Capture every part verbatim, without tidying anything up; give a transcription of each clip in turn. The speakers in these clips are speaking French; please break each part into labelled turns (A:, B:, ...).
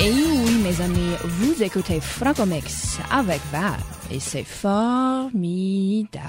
A: Et oui, mes amis, vous écoutez Franco-Mix avec Val et c'est formidable.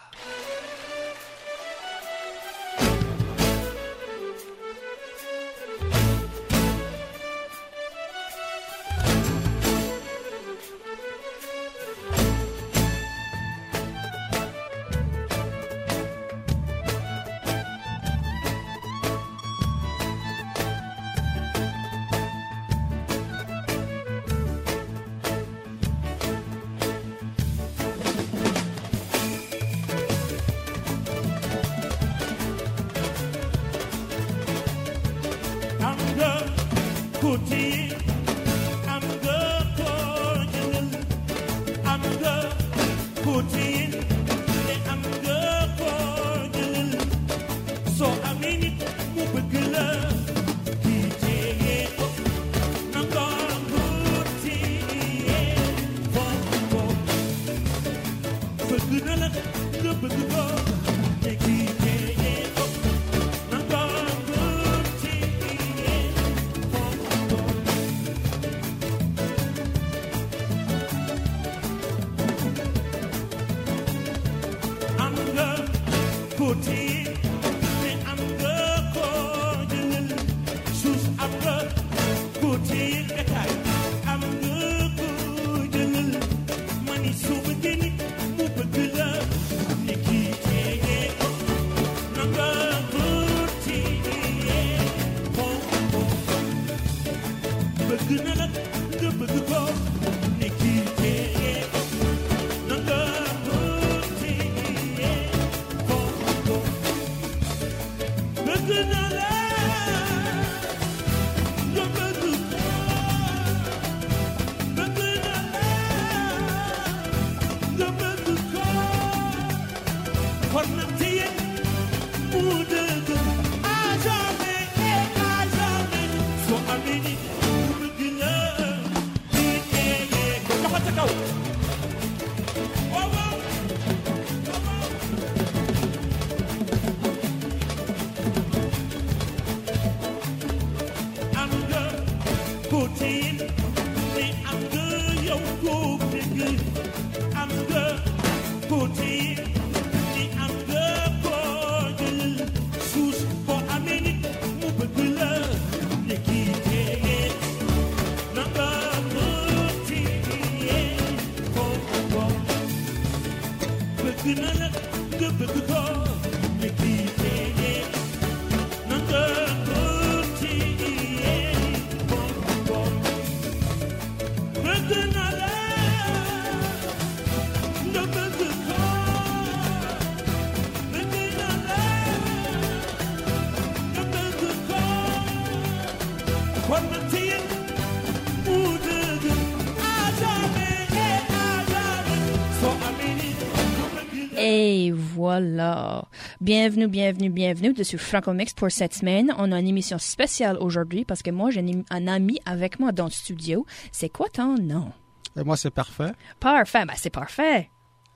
A: Et voilà. Bienvenue, bienvenue, bienvenue dessus Franco-Mix pour cette semaine. On a une émission spéciale aujourd'hui parce que moi, j'ai un ami avec moi dans le studio. C'est quoi ton nom?
B: Et moi, c'est Parfait.
A: Parfait, ben c'est parfait.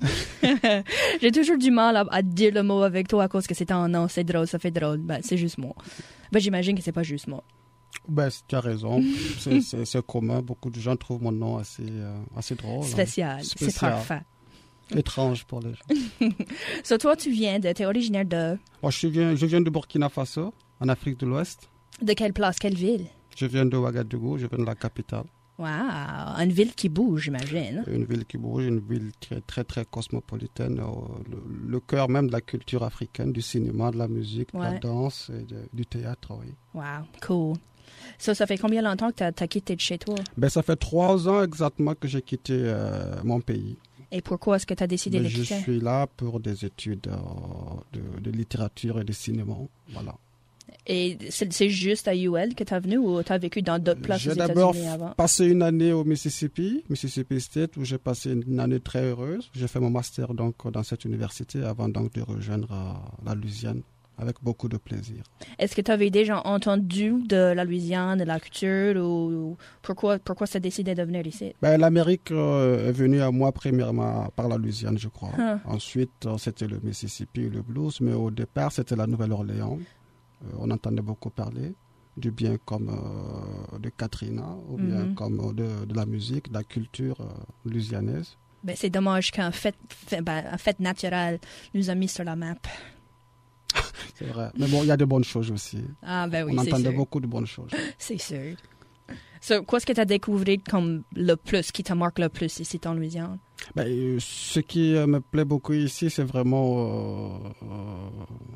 A: J'ai toujours du mal à, à dire le mot avec toi à cause que c'est un nom, c'est drôle, ça fait drôle. Ben, c'est juste moi. Ben, j'imagine que c'est pas juste moi.
B: Ben, tu as raison. c'est, c'est, c'est commun. Beaucoup de gens trouvent mon nom assez, euh, assez drôle.
A: Spécial. Hein. Spécial. C'est parfait.
B: Étrange pour les gens.
A: So, toi, tu viens de... Tu es originaire de...
B: Moi, je viens, je viens de Burkina Faso, en Afrique de l'Ouest.
A: De quelle place, quelle ville?
B: Je viens de Ouagadougou, je viens de la capitale.
A: Wow! Une ville qui bouge, j'imagine.
B: Une ville qui bouge, une ville très, très, très cosmopolitaine. Le, le cœur même de la culture africaine, du cinéma, de la musique, ouais. de la danse et de, du théâtre, oui.
A: Wow, cool. So, ça fait combien de temps que tu as quitté de chez toi?
B: Ben, ça fait trois ans exactement que j'ai quitté euh, mon pays.
A: Et pourquoi est-ce que tu as décidé
B: ben,
A: de quitter?
B: Je suis là pour des études euh, de, de littérature et de cinéma, voilà.
A: Et c'est, c'est juste à U L que tu es venu ou tu as vécu dans d'autres places aux
B: États-Unis avant? J'ai
A: d'abord
B: d'abord passé une année au Mississippi, Mississippi State, où j'ai passé une année très heureuse. J'ai fait mon master donc, dans cette université avant donc, de rejoindre euh, la Louisiane avec beaucoup de plaisir.
A: Est-ce que tu avais déjà entendu de la Louisiane, de la culture ou pourquoi, pourquoi tu as décidé de venir ici?
B: Ben, L'Amérique euh, est venue à moi premièrement par la Louisiane, je crois. Huh. Ensuite, euh, c'était le Mississippi et le blues, mais au départ, c'était la Nouvelle-Orléans. Euh, on entendait beaucoup parler. du bien comme euh, de Katrina, ou bien
A: Mm-hmm.
B: comme euh, de, de la musique, de la culture euh, louisianaise.
A: Ben, c'est dommage qu'un fait, fait, ben, un fait naturel nous a mis sur la map.
B: C'est vrai. Mais bon, il y a de bonnes choses aussi.
A: Ah, ben oui,
B: On
A: c'est
B: entendait
A: sûr.
B: beaucoup de bonnes choses.
A: C'est sûr. So, qu'est-ce que tu as découvert comme le plus, qui te marque le plus ici en Louisiane?
B: Ben, euh, ce qui euh, me plaît beaucoup ici, c'est vraiment euh, euh,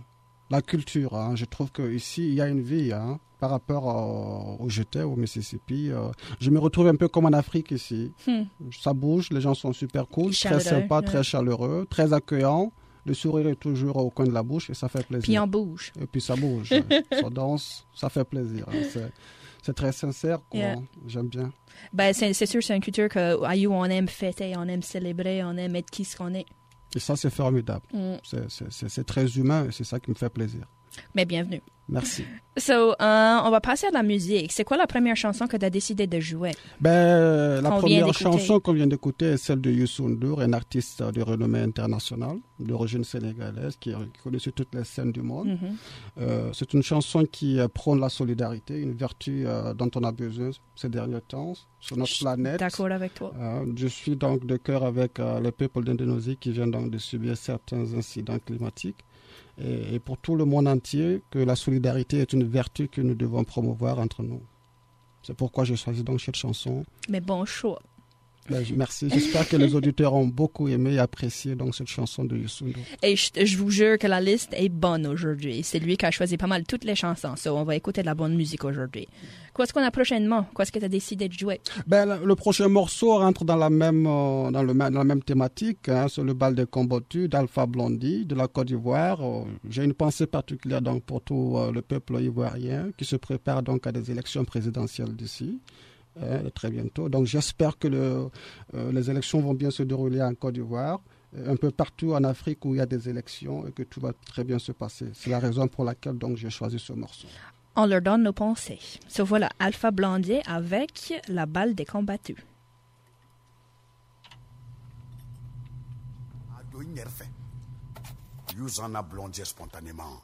B: la culture. Hein. Je trouve qu'ici, il y a une vie hein, par rapport euh, où j'étais, au Mississippi. Euh, je me retrouve un peu comme en Afrique ici.
A: Hmm.
B: Ça bouge, les gens sont super cool,
A: Chaleureux,
B: très sympas,
A: ouais.
B: très chaleureux, très accueillants. Le sourire est toujours au coin de la bouche et ça fait plaisir.
A: Puis on bouge.
B: Et puis ça bouge, ça danse, ça fait plaisir. Hein. C'est, c'est très sincère, quoi.
A: Yeah.
B: J'aime bien.
A: Ben, c'est, c'est sûr, c'est une culture que, à You, on aime fêter, on aime célébrer, on aime être qui ce qu'on est.
B: Et ça, c'est formidable.
A: Mm.
B: C'est, c'est, c'est, c'est très humain et c'est ça qui me fait plaisir.
A: Mais bienvenue.
B: Merci.
A: So, euh, on va passer à la musique. C'est quoi la première chanson que tu as décidé de jouer?
B: Ben, la
A: Qu'on vient
B: première
A: d'écouter.
B: chanson qu'on vient d'écouter est celle de Youssou N'Dour, un artiste de renommée internationale, d'origine sénégalaise, qui, qui connaît sur toutes les scènes du monde.
A: Mhm.
B: Euh, c'est une chanson qui euh, prône la solidarité, une vertu euh, dont on a besoin ces derniers temps sur notre
A: Je suis
B: planète.
A: D'accord avec toi.
B: Euh, je suis donc de cœur avec euh, le peuple d'Indonésie qui vient donc de subir certains incidents climatiques. Et, et pour tout le monde entier, que la solidarité est une vertu que nous devons promouvoir entre nous. C'est pourquoi j'ai choisi donc cette chanson.
A: Mais bon choix.
B: Ben, je- merci. J'espère que les auditeurs ont beaucoup aimé et apprécié donc cette chanson de Youssou N'Dour.
A: Et je, je vous jure que la liste est bonne aujourd'hui. C'est lui qui a choisi pas mal toutes les chansons. So, on va écouter de la bonne musique aujourd'hui. Qu'est-ce qu'on a prochainement? Qu'est-ce que tu as décidé de jouer?
B: Ben, le- le prochain morceau rentre dans la même, euh, dans le, même- dans la même thématique. Hein, c'est le bal des combattus d'Alpha Blondy de la Côte d'Ivoire. Euh, j'ai une pensée particulière donc pour tout euh, le peuple ivoirien qui se prépare donc à des élections présidentielles d'ici. euh, très bientôt. Donc j'espère que le, euh, les élections vont bien se dérouler en Côte d'Ivoire, euh, un peu partout en Afrique où il y a des élections et que tout va très bien se passer. C'est la raison pour laquelle donc j'ai choisi ce morceau.
A: On leur donne nos pensées. So voilà, Alpha Blondy avec la balle des combattus.
C: Ado Nyerfe. Yuzana Blondier spontanément.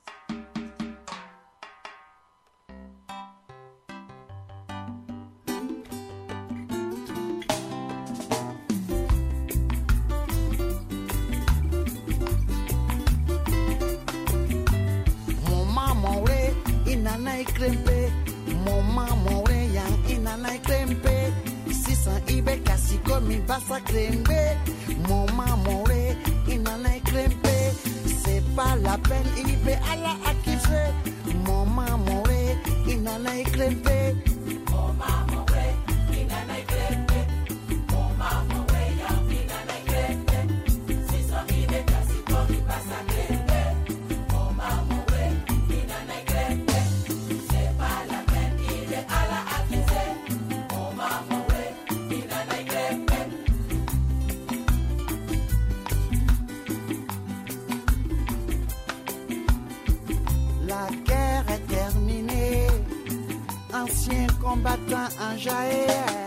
D: Mon maman ouais, inana ikrempe. Mon maman ouais, yang inana ikrempe. Sisan ibe kasi komi basa krembe. Mon maman ouais, inana ikrempe. C'est pas la peine ibe ala akise. Mon maman ouais, inana ikrempe. Mon maman ouais, inana ikrempe. Mon maman ouais, yang inana ikrempe. Sisan ibe kasi komi basa krembe. Mon maman ouais, inana ikrempe. C'est pas la peine ibe ala akise. Mon maman ouais, inana ikrempe. La guerre est terminée, anciens combattants en Jaïr.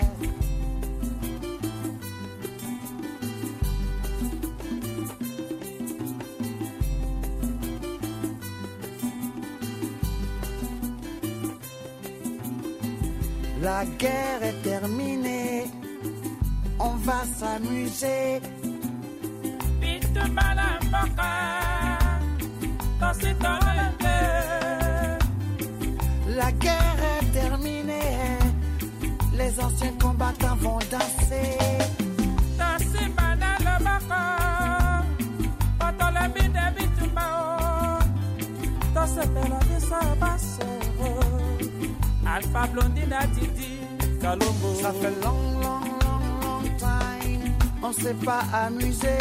D: La guerre est terminée, on va s'amuser. La guerre est terminée, les anciens combattants vont danser.
E: Alpha Blondy n'a Didi Kalongo.
D: Ça fait long, long, long, long time, on s'est pas amusé.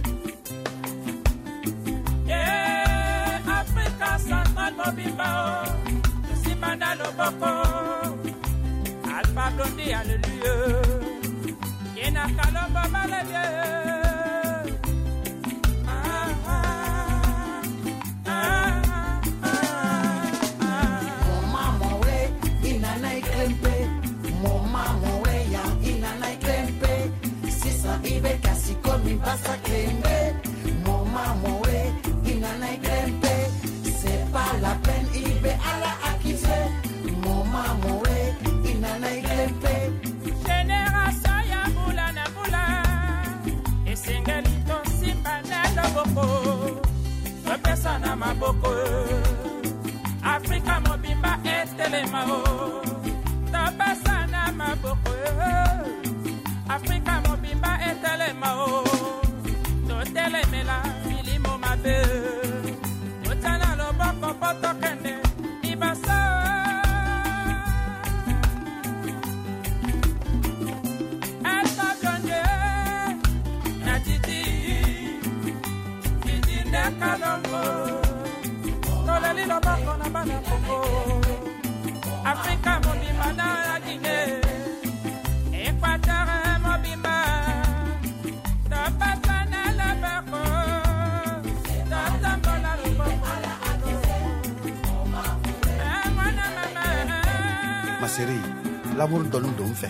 E: Yeah, Africa Central Mobimba. Simana Loboko. Alpha Blondy, alléluia. Yena Kalombo Maladieu.
D: Mon maman ouais, inana ikrempe. Mon maman ouais, ya inana ikrempe. Sisa ibe kasi komi basa krembe. Mon maman ouais, inana ikrempe. C'est pas la peine ibe ala akise.
E: mao tapasana maboko Afrika mobimba etele mao totele mela filimo mabe totala loboko poto kende ibasa Alta blonde na titi titi ndekalomo toleli loboko na bana koko Afrika mobimba na ya Guinée Equateur mobimba tapasana loboko tatambola loboko
C: Ma chérie, l'amour donne nous fait.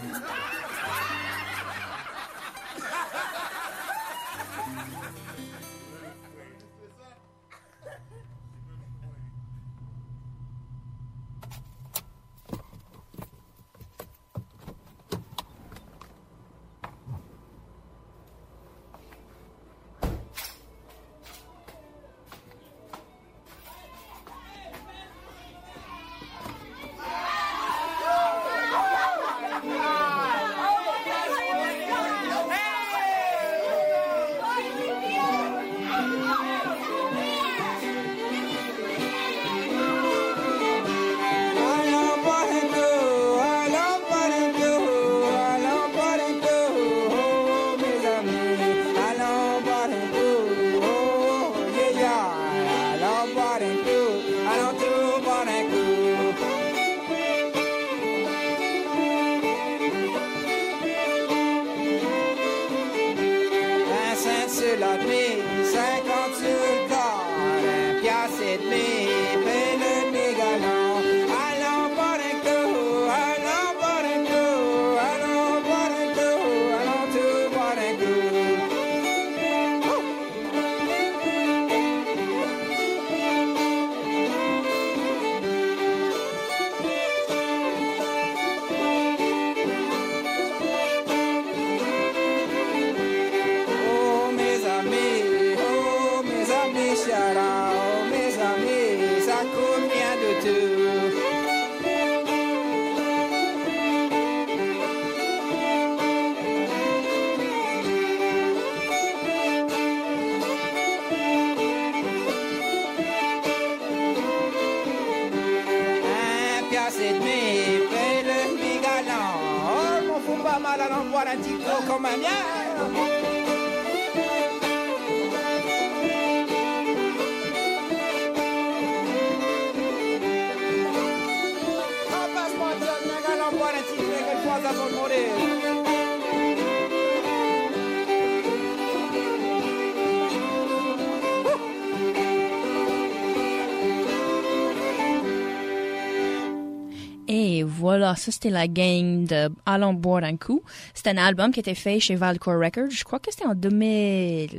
A: Et voilà, ça c'était la gang de Allons boire un coup. C'était un album qui était fait chez Valcourt Records. Je crois que c'était en deux mille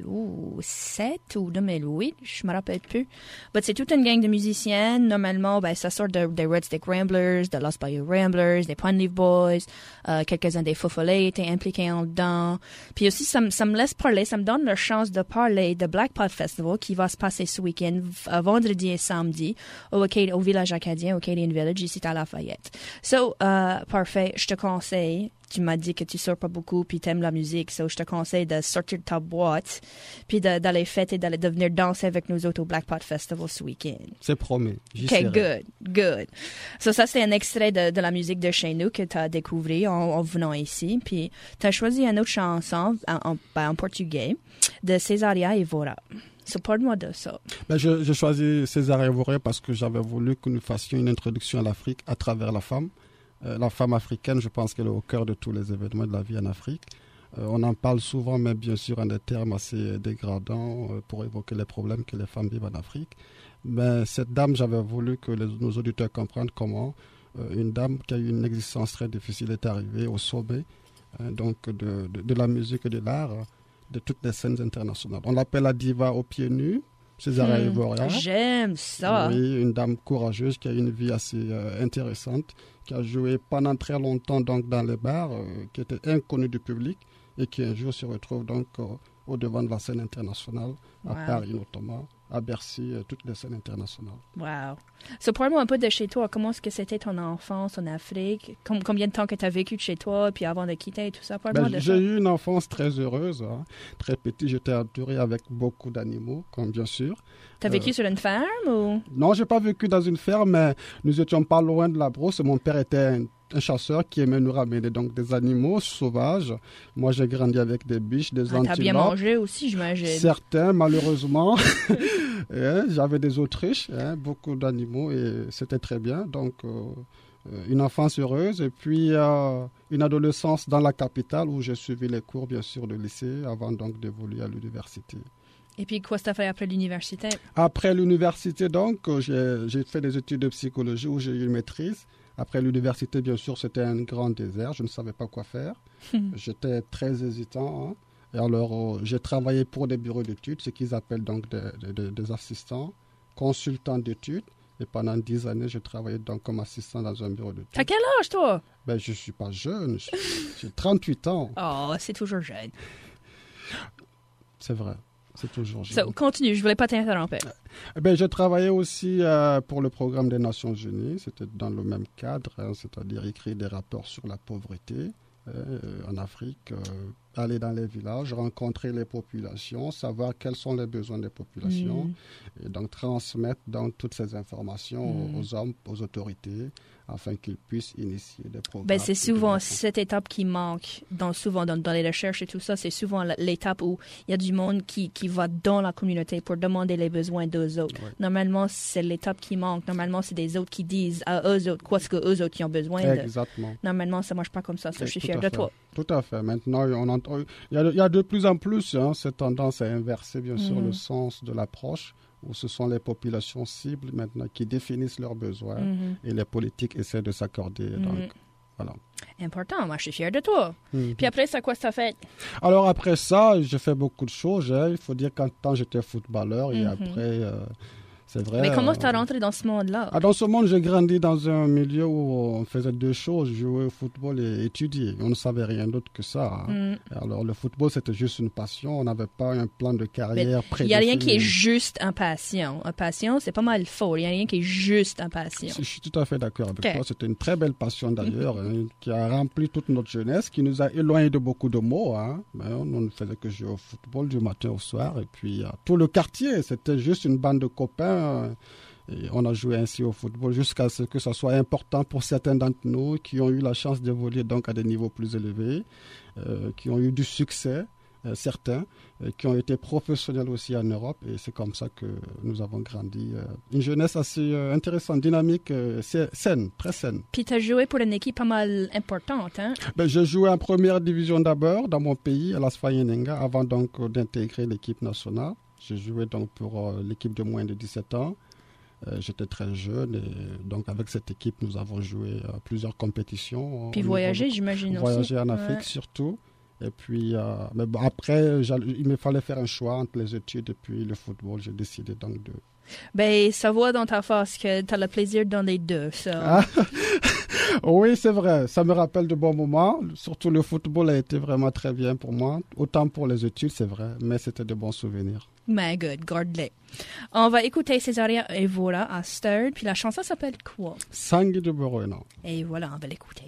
A: sept ou deux mille huit, je me rappelle plus. Mais c'est toute une gang de musiciennes. Normalement, ben, ça sort de, des Red Stick Ramblers, de Lost Bayou Ramblers, des Pine Leaf Boys, euh, quelques-uns des Faux Follets étaient impliqués en dedans. Puis aussi, ça, ça me laisse parler, ça me donne la chance de parler de Black Pot Festival qui va se passer ce week-end, euh, vendredi et samedi, au, au village acadien, au Acadian Village, ici à Lafayette. So, euh, parfait, je te conseille, tu m'as dit que tu sors pas beaucoup puis t'aimes la musique, so je te conseille de sortir de ta boîte puis de, d'aller fêter, d'aller de venir danser avec nous autres au Black Pot Festival ce week-end.
B: C'est promis.
A: OK, good, good. So ça, c'est un extrait de, de la musique de chez nous que tu as découvert en, en venant ici. Puis tu as choisi une autre chanson en, en, ben, en portugais de Cesaria Evora. So, parle-moi de ça.
B: Ben, je, j'ai choisi César Évora parce que j'avais voulu que nous fassions une introduction à l'Afrique à travers la femme. Euh, la femme africaine, je pense qu'elle est au cœur de tous les événements de la vie en Afrique. Euh, on en parle souvent, mais bien sûr en des termes assez dégradants euh, pour évoquer les problèmes que les femmes vivent en Afrique. Mais cette dame, j'avais voulu que les, nos auditeurs comprennent comment euh, une dame qui a eu une existence très difficile est arrivée au sommet hein, donc de, de, de la musique et de l'art, de toutes les scènes internationales. On l'appelle la diva aux pieds nus, Césaria hmm, Évora.
A: J'aime ça.
B: Oui, une dame courageuse qui a une vie assez euh, intéressante, qui a joué pendant très longtemps donc, dans les bars, euh, qui était inconnue du public et qui un jour se retrouve donc euh, au devant de la scène internationale, à
A: Wow.
B: Paris notamment, à Bercy, euh, toutes les scènes internationales.
A: Wow. So, parle-moi un peu de chez toi. Comment est-ce que c'était ton enfance en Afrique? Com- combien de temps que tu as vécu de chez toi, puis avant de quitter et tout ça? Parle-moi
B: Ben,
A: de
B: j'ai
A: ça.
B: eu une enfance très heureuse. Hein. Très petit, j'étais entouré avec beaucoup d'animaux, comme bien sûr.
A: T'as vécu
B: euh,
A: sur une ferme ou?
B: Non, j'ai pas vécu dans une ferme, mais nous étions pas loin de la brousse. Mon père était un, un chasseur qui aimait nous ramener donc des animaux sauvages. Moi, j'ai grandi avec des biches, des
A: Ah, t'as bien
B: antilopes.
A: mangé aussi, j'imagine.
B: Certains, malheureusement, Eh, j'avais des autruches, hein, beaucoup d'animaux et c'était très bien. Donc, euh, euh, une enfance heureuse et puis euh, une adolescence dans la capitale où j'ai suivi les cours, bien sûr, de lycée avant donc d'évoluer à l'université.
A: Et puis, quoi ça fait après l'université?
B: Après l'université, donc, euh, j'ai, j'ai fait des études de psychologie où j'ai eu une maîtrise. Après l'université, bien sûr, c'était un grand désert. Je ne savais pas quoi faire. J'étais très hésitant. Hein. Et alors, euh, j'ai travaillé pour des bureaux d'études, ce qu'ils appellent donc des, des- des- des assistants, consultants d'études. Et pendant dix années, j'ai travaillé donc comme assistant dans un bureau d'études.
A: T'as quel âge, toi?
B: Ben, je ne suis pas jeune, je- j'ai trente-huit ans.
A: Oh, c'est toujours jeune.
B: C'est vrai, c'est toujours jeune.
A: So, continue, je voulais pas t'interrompre.
B: Eh ben, j'ai travaillé aussi euh, pour le programme des Nations Unies. C'était dans le même cadre, hein, c'est-à-dire écrire des rapports sur la pauvreté euh, en Afrique, euh, aller dans les villages, rencontrer les populations, savoir quels sont les besoins des populations,
A: Mm.
B: et donc transmettre donc toutes ces informations
A: Mm.
B: aux, aux hommes, aux autorités, afin qu'ils puissent initier des programmes.
A: Ben, c'est
B: de
A: souvent
B: développement.
A: cette étape qui manque, dans, souvent dans, dans les recherches et tout ça, c'est souvent la- l'étape où il y a du monde qui, qui va dans la communauté pour demander les besoins d'eux autres.
B: Ouais.
A: Normalement, c'est l'étape qui manque. Normalement, c'est des autres qui disent à eux autres quoi ce que eux autres qui ont besoin de.
B: Exactement.
A: Normalement, ça marche pas comme ça. Ça, je suis
B: Tout
A: fière
B: à
A: de
B: fait.
A: toi.
B: Tout à fait. Maintenant, on entend, il, y a, il y a de plus en plus hein, cette tendance à inverser, bien sûr,
A: Mhm.
B: le sens de l'approche, où ce sont les populations cibles maintenant qui définissent leurs besoins
A: Mhm.
B: et les politiques essaient de s'accorder.
A: Mhm.
B: Donc, voilà.
A: Important, moi, je suis fière de toi.
B: Mhm.
A: Puis après, c'est quoi ça fait?
B: Alors, après ça, j'ai fait beaucoup de choses. hein. Il faut dire qu'en temps, j'étais footballeur et
A: Mhm.
B: après, euh, c'est vrai.
A: Mais comment
B: euh,
A: tu es rentré dans ce monde-là?
B: Ah, dans ce monde, j'ai grandi dans un milieu où on faisait deux choses, jouer au football et étudier. On ne savait rien d'autre que ça. hein.
A: Mm.
B: Alors, le football, c'était juste une passion. On n'avait pas un plan de carrière
A: Il
B: prédéfini.
A: n'y a rien qui est juste un patient. Un patient, c'est pas mal faux. Il n'y a rien qui est juste un patient.
B: Je suis tout à fait d'accord avec
A: Ok.
B: toi. C'était une très belle passion d'ailleurs, hein, qui a rempli toute notre jeunesse, qui nous a éloignés de beaucoup de mots. Hein. Mais on ne faisait que jouer au football du matin au soir. Et puis, euh, tout le quartier, c'était juste une bande de copains. euh, Et on a joué ainsi au football jusqu'à ce que ça soit important pour certains d'entre nous qui ont eu la chance d'évoluer donc à des niveaux plus élevés, euh, qui ont eu du succès, euh, certains, euh, qui ont été professionnels aussi en Europe. Et c'est comme ça que nous avons grandi. euh, une jeunesse assez euh, intéressante, dynamique, euh, sa- saine, très saine.
A: Puis tu as joué pour une équipe pas mal importante, hein?
B: Ben, j'ai joué en première division d'abord dans mon pays, à la Sfayenenga, avant donc euh, d'intégrer l'équipe nationale. J'ai joué donc pour euh, l'équipe de moins de dix-sept ans. Euh, j'étais très jeune et donc avec cette équipe, nous avons joué à plusieurs compétitions.
A: Puis
B: au
A: voyager,
B: niveau
A: j'imagine
B: de-
A: aussi.
B: Voyager en Afrique
A: Ouais.
B: surtout. Et puis, euh, mais bon, après, j'allais- il me fallait faire un choix entre les études et puis le football. J'ai décidé donc de...
A: Ben, ça voit dans ta face que tu as le plaisir dans les deux. So.
B: Ah, oui, c'est vrai. Ça me rappelle de bons moments. Surtout le football a été vraiment très bien pour moi. Autant pour les études, c'est vrai, mais c'était de bons souvenirs.
A: Mais good, garde-les. On va écouter Césaria et voilà à Stirred. Puis la chanson s'appelle quoi?
B: Sangue de Borona.
A: Et voilà, on va l'écouter.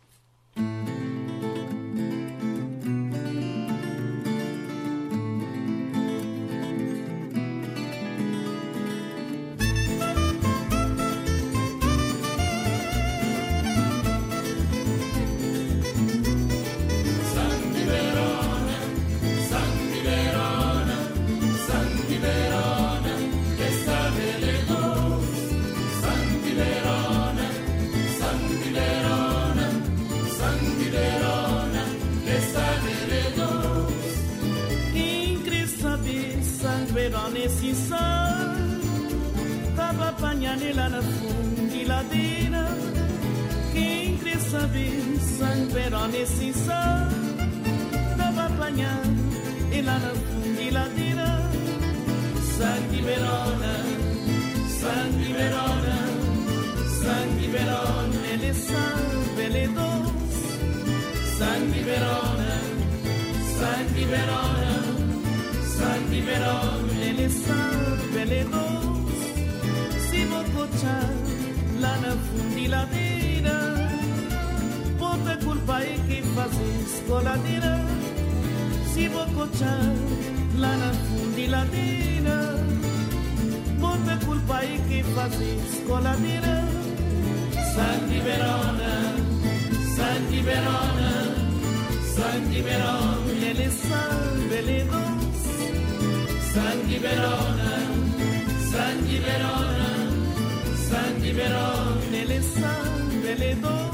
F: Nesse sol, tava apanhando lá na fundiladeira. Quem quer saber, sangue nesse sol, tava apanhando lá na fundiladeira. Sangue Verona, sangue Verona, sangue Verona, ele salve, ele doce. Sangue Verona, sangue Verona. San Liberone le salve le dos, si bococcia lana fundi la dira, pote culpa e che fazisco la dira, si bococcia lana fundi la dira, pote culpa e che fazisco la dira. Santi Verona, Santi Verona, Santi Verona, le salve le dos, Santi Verona, Santi Verona, Santi Verona, le salve le dos.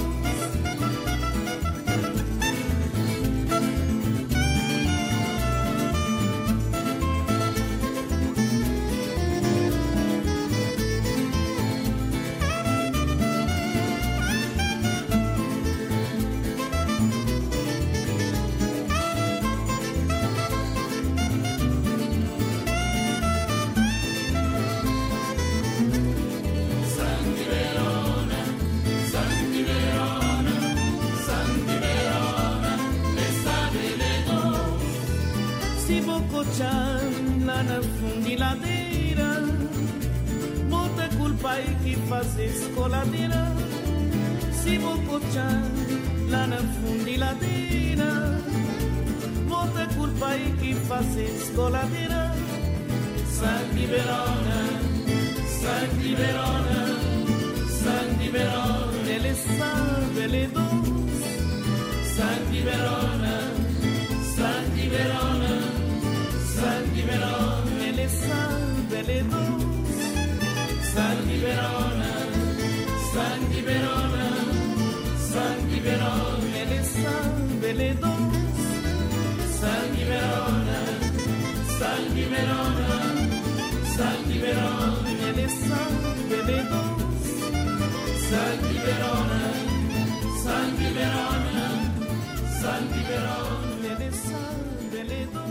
F: Lana fundi la dira, molte culpa e chi fazisco la dira, si bococcia lana fundi la dira, molte culpa e chi fazisco la dira. Santi Verona, Santi Verona, Santi Verona, le salve le dos, Santi Verona, Santi Verona, Santi Verona, le salve le dos, Santi Verona, Santi Verona, Santi Verona, le salve le dos, Santi Verona, Santi Verona, Santi Verona, le salve le dos, Santi Verona, Santi Verona, Santi Verona, le salve le dos.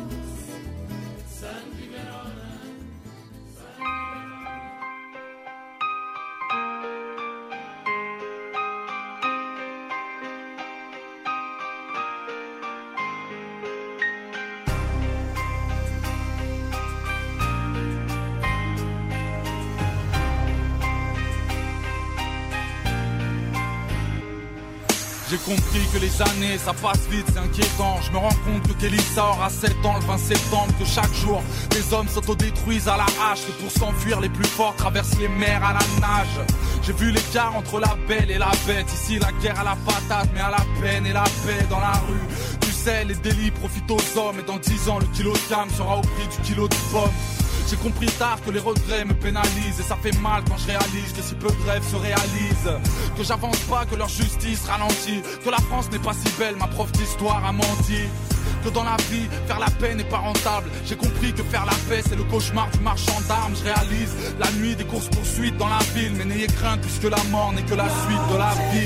G: J'ai compris que les années ça passe vite, c'est inquiétant. Je me rends compte que Kélissa aura sept ans le vingt septembre, que chaque jour les hommes s'autodétruisent à la hache, que pour s'enfuir les plus forts traversent les mers à la nage. J'ai vu l'écart entre la belle et la bête, ici la guerre à la patate mais à la peine et la paix dans la rue. Tu sais les délits profitent aux hommes et dans dix ans le kilo de cam sera au prix du kilo de pommes. J'ai compris tard que les regrets me pénalisent et ça fait mal quand je réalise que si peu de rêves se réalisent, que j'avance pas, que leur justice ralentit, que la France n'est pas si belle, ma prof d'histoire a menti, que dans la vie faire la paix n'est pas rentable. J'ai compris que faire la paix c'est le cauchemar du marchand d'armes. Je réalise la nuit des courses poursuites dans la ville, mais n'ayez crainte puisque la mort n'est que la suite de la vie.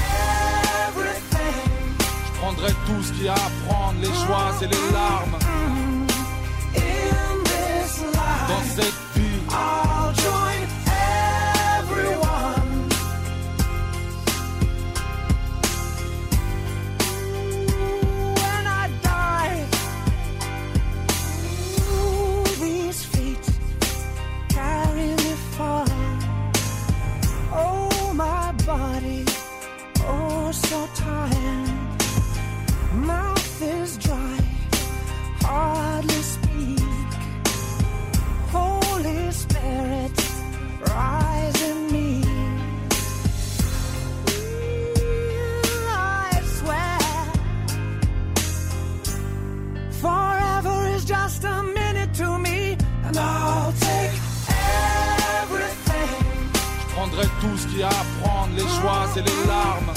G: Je prendrai tout ce qu'il y a à prendre, les joies et les larmes dans cette vie.
H: I'll join everyone. When I die, ooh, these feet carry me far. Oh, my body, oh, so tired. Mouth is dry, hardly speak. Holy Spirit, rise in me. I swear, forever is just a minute to me, and I'll take everything.
G: Je prendrai tout ce qu'il y a à prendre, les joies et les larmes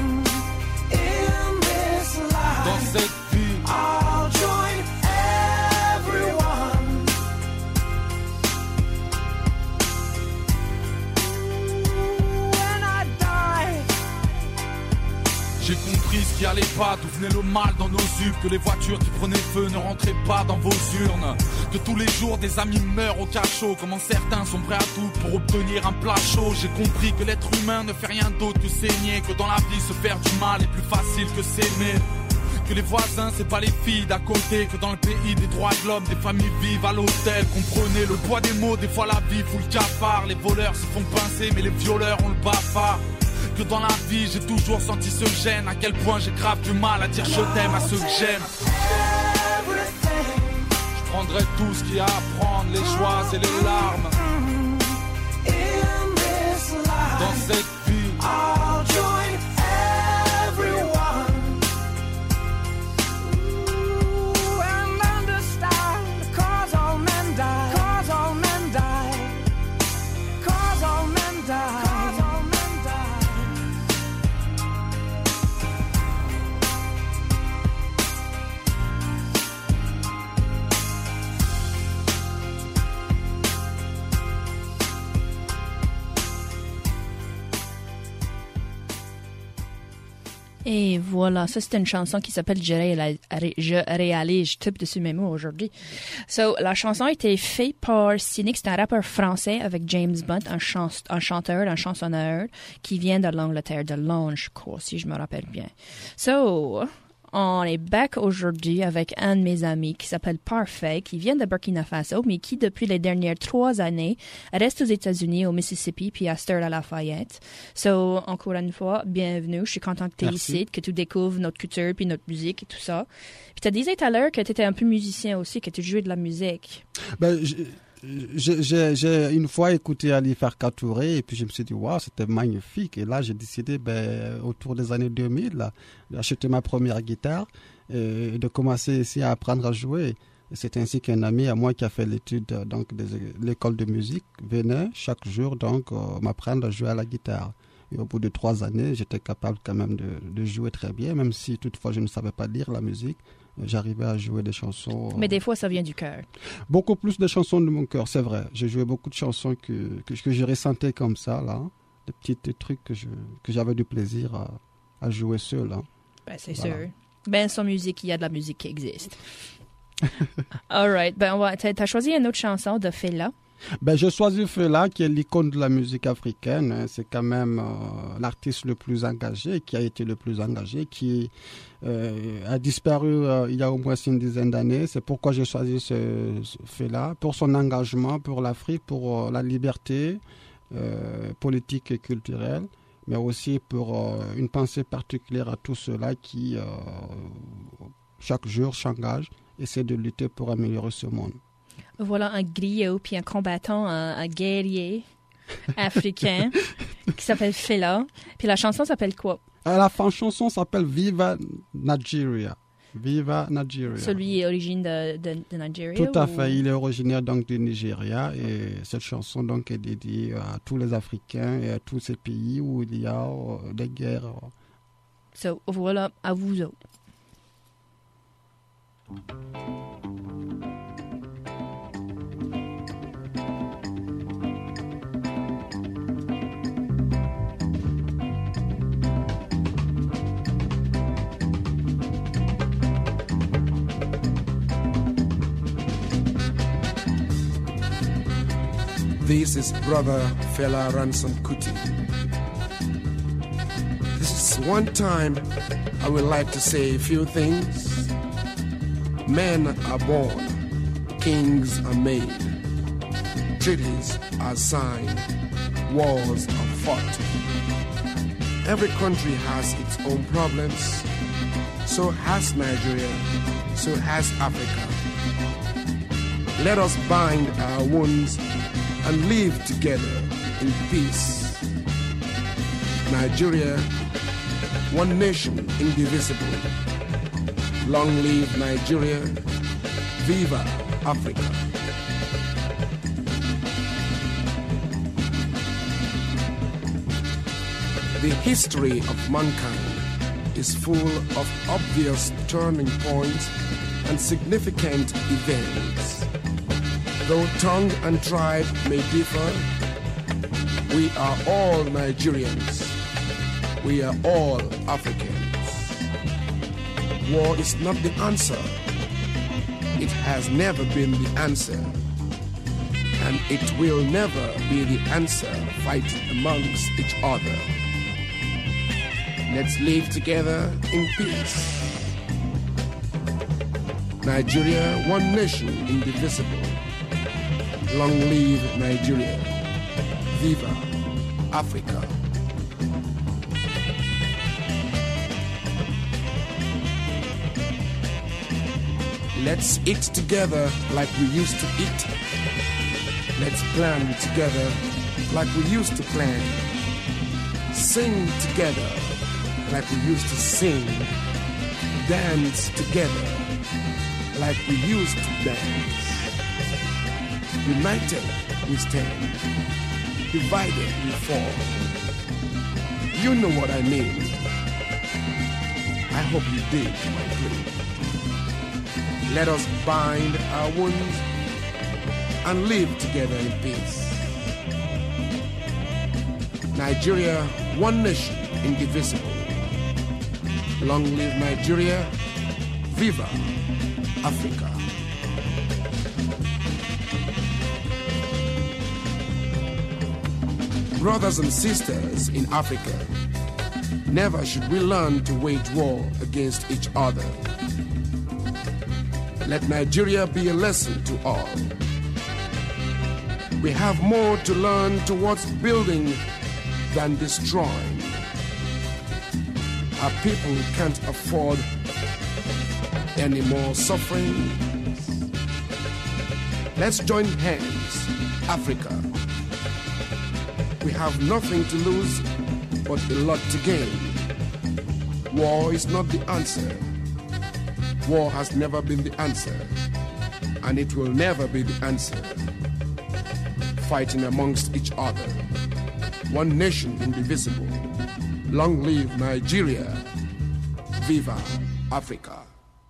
H: in this life.
G: Dans cette vie,
H: I'll join everyone. When I die.
G: j'ai compris ce qui allait pas, d'où venait le mal dans nos yeux, que les voitures qui prenaient feu ne rentraient pas dans vos urnes, que tous les jours des amis meurent au cachot, comment certains sont prêts à tout pour obtenir un plat chaud. J'ai compris que l'être humain ne fait rien d'autre que saigner, que dans la vie se faire du mal est plus facile que s'aimer, que les voisins c'est pas les filles d'à côté, que dans le pays des droits de l'homme des familles vivent à l'hôtel. Comprenez le poids des mots, des fois la vie fout le cafard. Les voleurs se font pincer mais les violeurs ont le bafard. Que dans la vie j'ai toujours senti ce gêne, à quel point j'ai grave du mal à dire je t'aime à ceux que j'aime. Je prendrai tout ce qu'il y a à prendre, les joies et les larmes dans cette vie.
H: I'll join everyone Ooh, and understand, cause all men die, cause all men die, cause all men die, cause all men die.
A: Et voilà, ça c'était une chanson qui s'appelle Je réalise, je réalise, je type dessus mes mots aujourd'hui. So, la chanson a été faite par Cynic, c'est un rappeur français avec James Blunt, un, chans, un chanteur, un chansonneur qui vient de l'Angleterre, de Londres, je crois, si je me rappelle bien. So, on est back aujourd'hui avec un de mes amis qui s'appelle Parfait, qui vient de Burkina Faso, mais qui, depuis les dernières trois années, reste aux États-Unis, au Mississippi, puis à Stir à Lafayette. So, encore une fois, bienvenue. Je suis contente que tu es ici, que tu découvres notre culture, puis notre musique et tout ça. Puis tu disais tout à l'heure que tu étais un peu musicien aussi, que tu jouais de la musique.
B: Ben, j'ai, j'ai, j'ai une fois écouté Ali Farka Touré et puis je me suis dit, waouh, c'était magnifique. Et là, j'ai décidé, ben, autour des années deux mille, là, d'acheter ma première guitare et de commencer ici à apprendre à jouer. Et c'est ainsi qu'un ami à moi qui a fait l'étude donc, de l'école de musique venait chaque jour donc, euh, m'apprendre à jouer à la guitare. Et au bout de trois années, j'étais capable quand même de, de jouer très bien, même si toutefois je ne savais pas lire la musique. J'arrivais à jouer des chansons.
A: Mais des fois, ça vient du cœur.
B: Beaucoup plus de chansons de mon cœur, c'est vrai. J'ai joué beaucoup de chansons que, que, que je ressentais comme ça, là. Des petits des trucs que, je, que j'avais du plaisir à, à jouer seul. Hein.
A: Ben, c'est
B: voilà.
A: sûr. Ben, sans musique, il y a de la musique qui existe. All right. Ben, ouais, t'as, t'as choisi une autre chanson de Fela.
B: Ben, j'ai choisi Fela, qui est l'icône de la musique africaine. C'est quand même euh, l'artiste le plus engagé, qui a été le plus engagé, qui euh, a disparu euh, il y a au moins une dizaine d'années. C'est pourquoi j'ai choisi ce, ce Fela, pour son engagement pour l'Afrique, pour euh, la liberté euh, politique et culturelle, mais aussi pour euh, une pensée particulière à tous ceux-là qui, euh, chaque jour, s'engagent, essaient de lutter pour améliorer ce monde.
A: Voilà un griot puis un combattant, un, un guerrier africain qui s'appelle Fela. Puis la chanson s'appelle quoi?
B: La chanson s'appelle Viva Nigeria. Viva Nigeria.
A: Celui est origine de, de, de Nigeria?
B: Tout à
A: ou...
B: fait. Il est originaire donc du Nigeria et cette chanson donc est dédiée à tous les Africains et à tous ces pays où il y a euh, des guerres.
A: So, voilà, à vous autres.
I: This is Brother Fela Ransom Kuti. This is one time I would like to say a few things. Men are born, kings are made, treaties are signed, wars are fought. Every country has its own problems. So has Nigeria, so has Africa. Let us bind our wounds and live together in peace. Nigeria, one nation indivisible. Long live Nigeria, viva Africa. The history of mankind is full of obvious turning points and significant events. Though tongue and tribe may differ, we are all Nigerians. We are all Africans. War is not the answer. It has never been the answer. And it will never be the answer, fighting amongst each other. Let's live together in peace. Nigeria, one nation, indivisible. Long live Nigeria. Viva Africa. Let's eat together like we used to eat. Let's plan together like we used to plan. Sing together like we used to sing. Dance together like we used to dance. United we stand, divided we fall. You know what I mean. I hope you dig my plea. Let us bind our wounds and live together in peace. Nigeria, one nation, indivisible. Long live Nigeria. Viva Africa. Brothers and sisters in Africa, never should we learn to wage war against each other. Let Nigeria be a lesson to all. We have more to learn towards building than destroying. Our people can't afford any more suffering. Let's join hands, Africa. We have nothing to lose, but a lot to gain. War is not the answer. War has never been the answer, and it will never be the answer. Fighting amongst each other. One nation indivisible. Long live Nigeria. Viva Africa.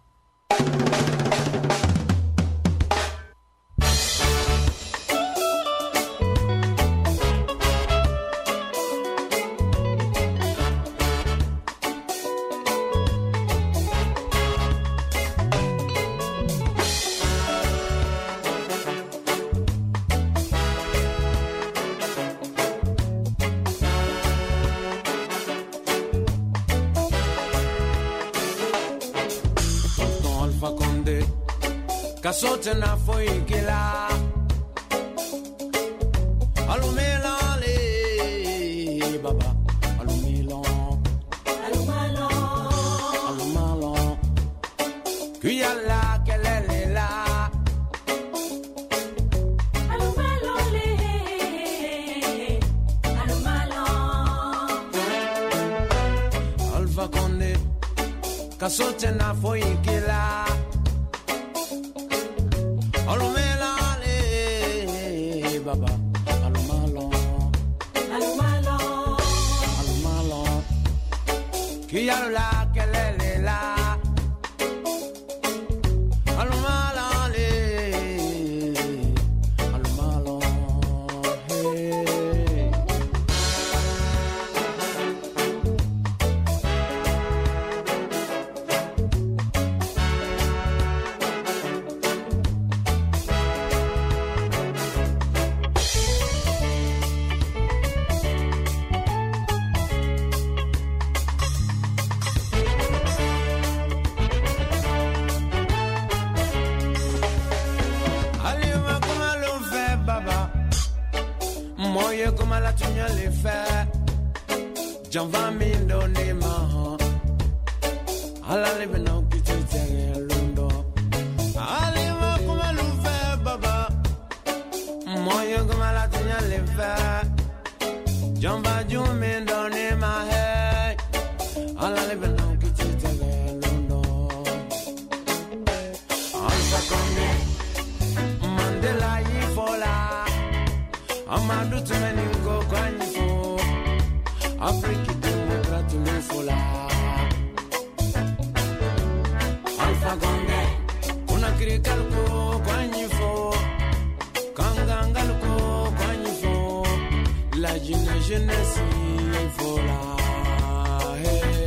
J: Kasote na foikila Alumela le baba Alumela Alumala Alumala Kuyala kelele la Alumela le Alumala Alfa Conde Kasote na foikila Baba, alumalo, alumalo, alumalo, kiyalo la kelele la, alumalo le, alumalo, hey. Moye kuma la tunya le fait J'en va mi donner ma Ala le beno kitu tere lundo Ali ma kuma lu fait baba Moye kuma la tunya le fait J'en va ju mi donner ma hey Ala le beno kitu tere lundo Alfa Conde Mandela yifola Amadou Tumeningo Kwanifo Afrique démocrate le fola Alpha Conde Unakiri kalko Kwanifo Kangangalko Kwanifo La jeune jeunesse fola Hey